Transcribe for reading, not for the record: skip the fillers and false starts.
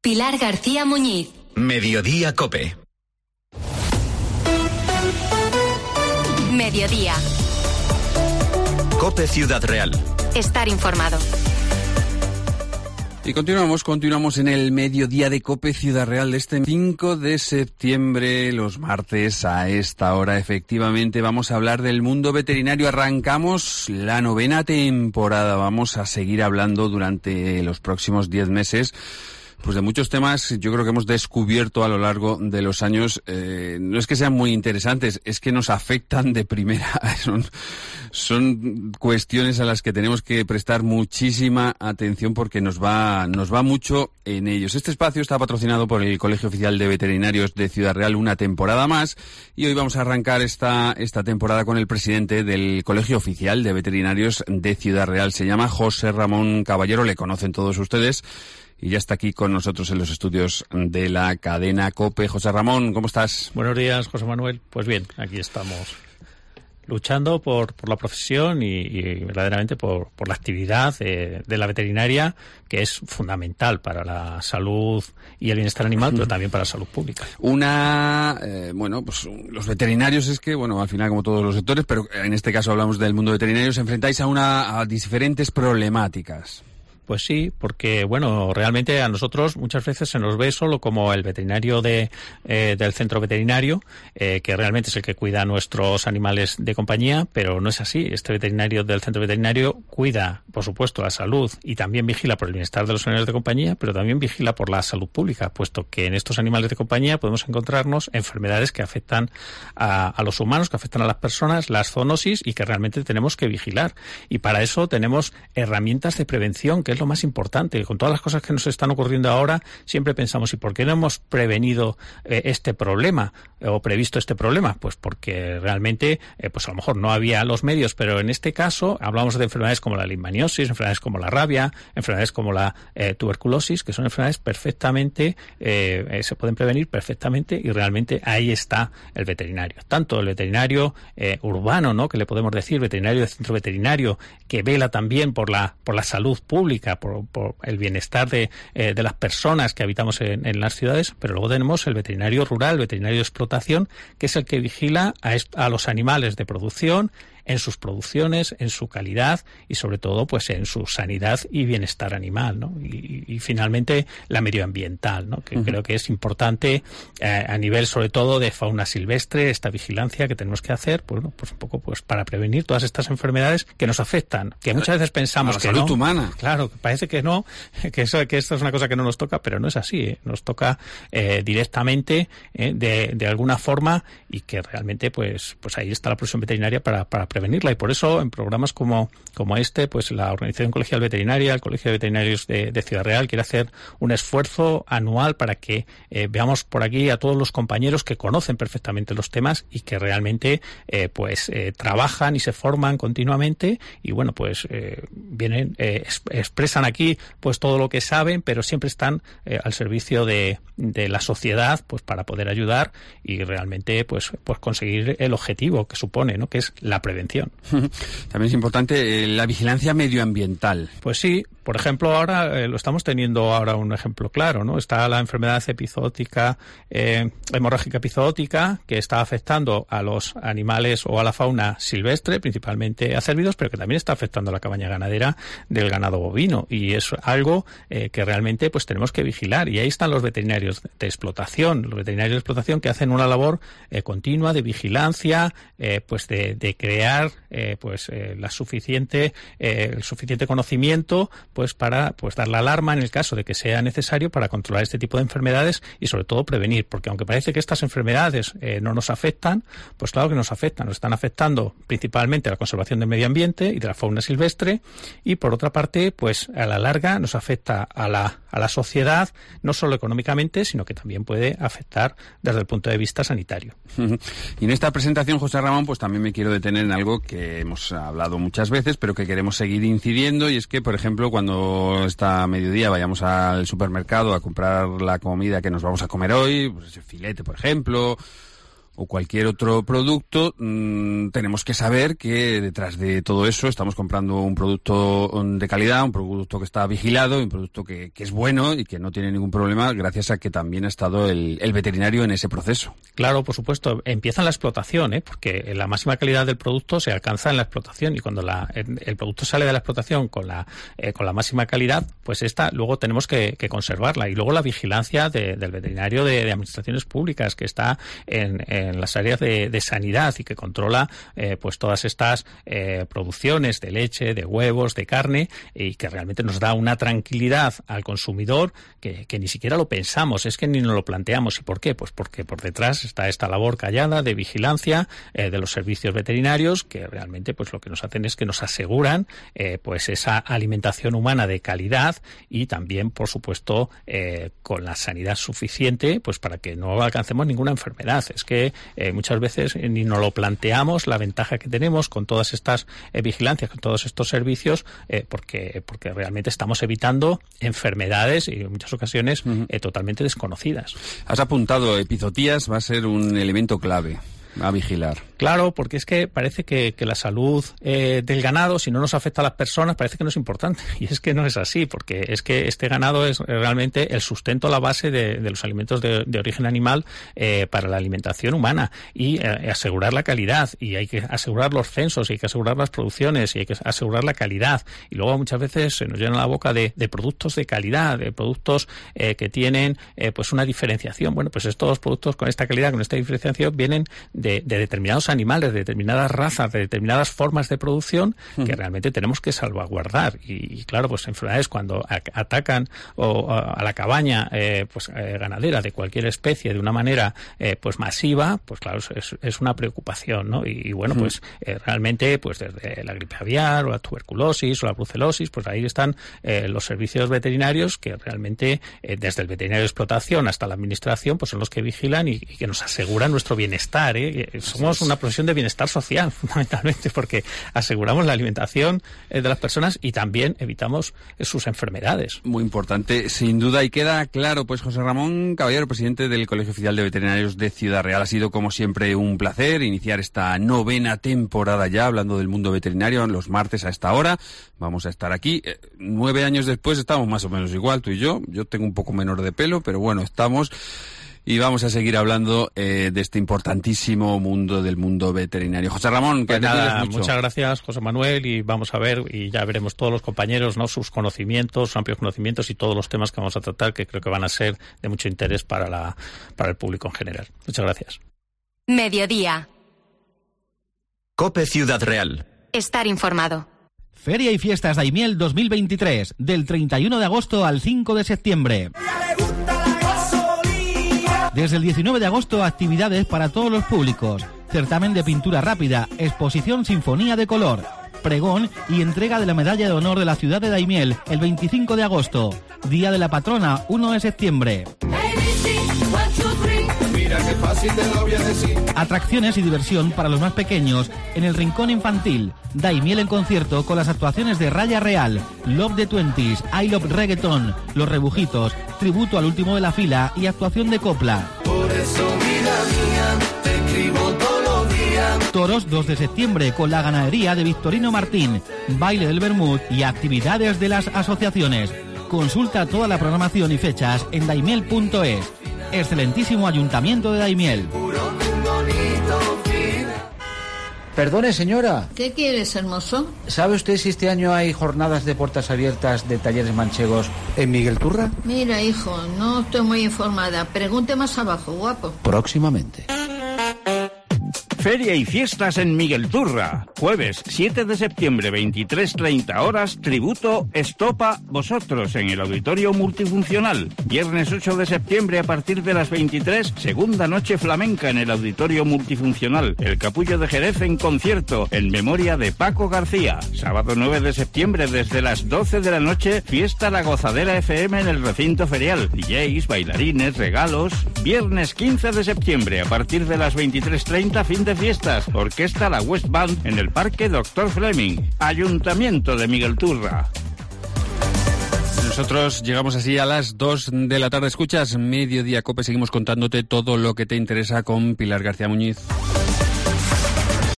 Pilar García Muñiz. Mediodía COPE. Mediodía. COPE Ciudad Real. Estar informado. Y continuamos en el mediodía de COPE Ciudad Real de este 5 de septiembre, los martes a esta hora. Efectivamente, vamos a hablar del mundo veterinario. Arrancamos la 9ª temporada. Vamos a seguir hablando durante los próximos 10 meses. Pues de muchos temas yo creo que hemos descubierto a lo largo de los años, no es que sean muy interesantes, es que nos afectan de primera. Son cuestiones a las que tenemos que prestar muchísima atención porque nos va mucho en ellos. Este espacio está patrocinado por el Colegio Oficial de Veterinarios de Ciudad Real una temporada más, y hoy vamos a arrancar esta temporada con el presidente del Colegio Oficial de Veterinarios de Ciudad Real. Se llama José Ramón Caballero, le conocen todos ustedes. Y ya está aquí con nosotros en los estudios de la cadena COPE. José Ramón, ¿cómo estás? Buenos días, José Manuel. Pues bien, aquí estamos luchando por la profesión y verdaderamente por la actividad de la veterinaria, que es fundamental para la salud y el bienestar animal, pero también para la salud pública. Pues los veterinarios es que, al final como todos los sectores, pero en este caso hablamos del mundo veterinario, os enfrentáis a diferentes problemáticas. Pues sí, porque realmente a nosotros muchas veces se nos ve solo como el veterinario del centro veterinario, que realmente es el que cuida a nuestros animales de compañía, pero no es así. Este veterinario del centro veterinario cuida, por supuesto, la salud y también vigila por el bienestar de los animales de compañía, pero también vigila por la salud pública, puesto que en estos animales de compañía podemos encontrarnos enfermedades que afectan a los humanos, que afectan a las personas, las zoonosis, y que realmente tenemos que vigilar. Y para eso tenemos herramientas de prevención, que es lo más importante. Con todas las cosas que nos están ocurriendo ahora, siempre pensamos, ¿y por qué no hemos prevenido este problema o previsto este problema? Pues porque realmente, a lo mejor no había los medios, pero en este caso hablamos de enfermedades como la leishmaniosis, enfermedades como la rabia, enfermedades como la tuberculosis, que son enfermedades perfectamente, se pueden prevenir perfectamente, y realmente ahí está el veterinario. Tanto el veterinario urbano, ¿no?, que le podemos decir, veterinario de centro veterinario, que vela también por la salud pública, por el bienestar de las personas que habitamos en las ciudades, pero luego tenemos el veterinario rural, veterinario de explotación, que es el que vigila a los animales de producción, en sus producciones, en su calidad y sobre todo pues en su sanidad y bienestar animal, ¿no? Y finalmente la medioambiental, ¿no?, que creo que es importante a nivel sobre todo de fauna silvestre, esta vigilancia que tenemos que hacer, pues un poco pues para prevenir todas estas enfermedades que nos afectan, que muchas veces pensamos que no. La salud humana. Claro, parece que no, que esto es una cosa que no nos toca, pero no es así, nos toca directamente de alguna forma, y que realmente pues ahí está la profesión veterinaria para prevenirla. Y por eso en programas como este, pues la Organización Colegial Veterinaria, el Colegio de Veterinarios de Ciudad Real, quiere hacer un esfuerzo anual para que veamos por aquí a todos los compañeros que conocen perfectamente los temas y que realmente trabajan y se forman continuamente, y vienen, expresan aquí pues todo lo que saben, pero siempre están al servicio de la sociedad, pues para poder ayudar y realmente pues conseguir el objetivo que supone, ¿no?, que es la prevención. También es importante la vigilancia medioambiental. Pues sí, por ejemplo, ahora lo estamos teniendo un ejemplo claro, ¿no? Está la enfermedad epizootica, hemorrágica epizootica, que está afectando a los animales o a la fauna silvestre, principalmente a cérvidos, pero que también está afectando a la cabaña ganadera del ganado bovino, y es algo que realmente pues tenemos que vigilar. Y ahí están los veterinarios de explotación, que hacen una labor continua de vigilancia, de crear el suficiente conocimiento pues para dar la alarma en el caso de que sea necesario para controlar este tipo de enfermedades y sobre todo prevenir, porque aunque parece que estas enfermedades no nos afectan, pues claro que nos afectan, nos están afectando principalmente a la conservación del medio ambiente y de la fauna silvestre, y por otra parte pues a la larga nos afecta a la sociedad, no solo económicamente, sino que también puede afectar desde el punto de vista sanitario. Y en esta presentación, José Ramón, pues también me quiero detener en algo que hemos hablado muchas veces, pero que queremos seguir incidiendo, y es que, por ejemplo, cuando esta mediodía vayamos al supermercado a comprar la comida que nos vamos a comer hoy, pues ese filete, por ejemplo, o cualquier otro producto, tenemos que saber que detrás de todo eso estamos comprando un producto de calidad, un producto que está vigilado, un producto que es bueno y que no tiene ningún problema gracias a que también ha estado el veterinario en ese proceso. Claro, por supuesto. Empieza en la explotación, porque la máxima calidad del producto se alcanza en la explotación, y cuando el producto sale de la explotación con la máxima calidad, pues esta luego tenemos que conservarla. Y luego la vigilancia del veterinario de administraciones públicas, que está en las áreas de sanidad y que controla pues todas estas producciones de leche, de huevos, de carne, y que realmente nos da una tranquilidad al consumidor que ni siquiera lo pensamos, es que ni nos lo planteamos. ¿Y por qué? Pues porque por detrás está esta labor callada de vigilancia de los servicios veterinarios, que realmente pues lo que nos hacen es que nos aseguran pues esa alimentación humana de calidad, y también por supuesto con la sanidad suficiente pues para que no alcancemos ninguna enfermedad. Es que muchas veces ni nos lo planteamos la ventaja que tenemos con todas estas vigilancias, con todos estos servicios, porque realmente estamos evitando enfermedades y en muchas ocasiones totalmente desconocidas. Has apuntado, epizotías va a ser un elemento clave a vigilar. Claro, porque es que parece que la salud del ganado, si no nos afecta a las personas, parece que no es importante. Y es que no es así, porque es que este ganado es realmente el sustento, la base de los alimentos de origen animal para la alimentación humana, y asegurar la calidad, y hay que asegurar los censos, y hay que asegurar las producciones, y hay que asegurar la calidad. Y luego muchas veces se nos llena la boca de productos de calidad, de productos que tienen pues una diferenciación. Bueno, pues estos productos con esta calidad, con esta diferenciación, vienen de determinados animales, de determinadas razas, de determinadas formas de producción que realmente tenemos que salvaguardar. Y claro, pues enfermedades cuando atacan a la cabaña ganadera de cualquier especie de una manera pues masiva, pues claro, es una preocupación, ¿no? Y bueno, pues realmente pues desde la gripe aviar o la tuberculosis o la brucelosis, pues ahí están los servicios veterinarios que realmente desde el veterinario de explotación hasta la administración pues son los que vigilan y que nos aseguran nuestro bienestar, Somos una profesión de bienestar social, fundamentalmente, porque aseguramos la alimentación de las personas y también evitamos sus enfermedades. Muy importante, sin duda, y queda claro. Pues José Ramón Caballero, presidente del Colegio Oficial de Veterinarios de Ciudad Real, ha sido como siempre un placer iniciar esta 9ª temporada ya, hablando del mundo veterinario, los martes a esta hora. Vamos a estar aquí. 9 años después estamos más o menos igual, tú y yo. Yo tengo un poco menor de pelo, pero bueno, estamos... Y vamos a seguir hablando de este importantísimo mundo del mundo veterinario. José Ramón, que te cuides mucho. Muchas gracias, José Manuel, y vamos a ver, y ya veremos todos los compañeros, ¿no? Sus conocimientos, sus amplios conocimientos y todos los temas que vamos a tratar, que creo que van a ser de mucho interés para el público en general. Muchas gracias. Mediodía. COPE Ciudad Real. Estar informado. Feria y Fiestas Daimiel 2023, del 31 de agosto al 5 de septiembre. Desde el 19 de agosto, actividades para todos los públicos. Certamen de pintura rápida, exposición Sinfonía de Color, pregón y entrega de la Medalla de Honor de la ciudad de Daimiel el 25 de agosto. Día de la Patrona, 1 de septiembre. Atracciones y diversión para los más pequeños en el Rincón Infantil. Daimiel en concierto con las actuaciones de Raya Real, Love the Twenties, I Love Reggaeton, Los Rebujitos, tributo al último de la fila y actuación de copla. Por eso, vida mía, te escribo todos los días. Toros 2 de septiembre con la ganadería de Victorino Martín, baile del Bermud y actividades de las asociaciones. Consulta toda la programación y fechas en daimiel.es. Excelentísimo Ayuntamiento de Daimiel. Perdone, señora. ¿Qué quieres, hermoso? ¿Sabe usted si este año hay jornadas de puertas abiertas de talleres manchegos en Miguel Turra? Mira, hijo, no estoy muy informada. Pregunte más abajo, guapo. Próximamente. Feria y fiestas en Miguel Turra. Jueves 7 de septiembre, 23:30 horas, tributo Estopa Vosotros en el Auditorio Multifuncional. Viernes 8 de septiembre a partir de las 23, segunda noche flamenca en el Auditorio Multifuncional. El Capullo de Jerez en concierto en memoria de Paco García. Sábado 9 de septiembre desde las 12 de la noche, fiesta La Gozadera FM en el recinto ferial. DJs, bailarines, regalos. Viernes 15 de septiembre a partir de las 23:30, fin de fiestas, Orquesta La West Band en el Parque Dr. Fleming. Ayuntamiento de Miguel Turra. Nosotros llegamos así a las 2 de la tarde. Escuchas Mediodía Cope. Seguimos contándote todo lo que te interesa con Pilar García Muñiz.